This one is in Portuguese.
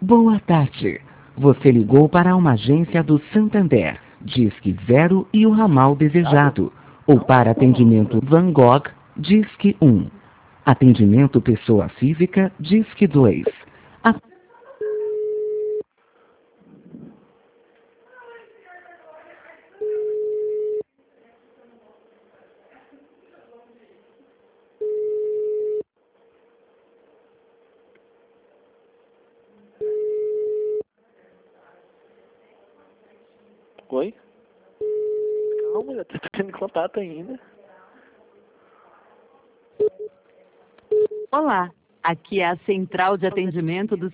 Boa tarde. Você ligou para uma agência do Santander. Disque 0 e o ramal desejado. Ou para atendimento Van Gogh, Disque 1. Atendimento pessoa física, Disque 2. A- Oi? Calma, eu tô tendo contato ainda. Olá, aqui é a central de atendimento do